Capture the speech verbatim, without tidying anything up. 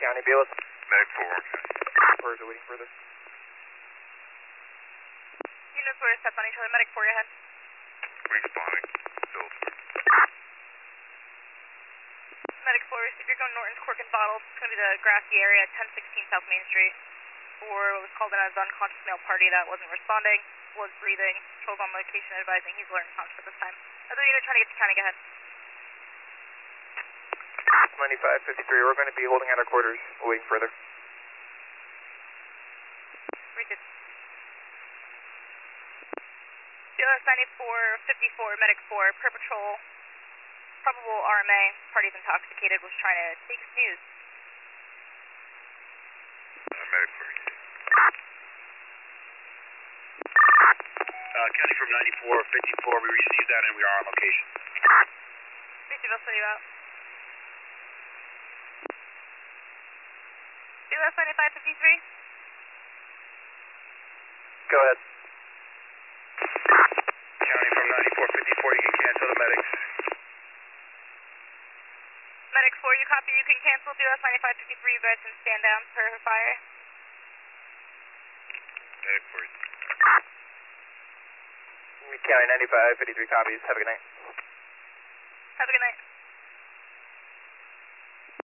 County, Bayless. Medic four, Warren County. Or is it waiting further? Units were stepped on each other. Medic four, go ahead. Responding. Bayless four. Medic four, if you're going Norton's Cork and Bottles, it's going to be the grassy area, ten sixteen South Main Street. For what was called an unconscious male party that wasn't responding, was breathing, controls on location advising he's alert and conscious at this time. Other unit trying to get to county, go ahead. ninety-five fifty-three, we're going to be holding at our quarters, waiting further. Received. B L S ninety-four fifty-four, Medic four, per patrol, probable R M A, party's intoxicated, was trying to take snooze. Uh, Medic four. Uh, County from ninety-four fifty-four, we received that and we are on location. Received, I'll send you out. B L S ninety-five fifty-three? Go ahead. County from ninety-four fifty-four, you can cancel the medics. Medic four, you copy, you can cancel B L S ninety-five fifty-three, you guys can stand down per fire. Medic four. County ninety-five fifty-three copies, have a good night. Have a good night.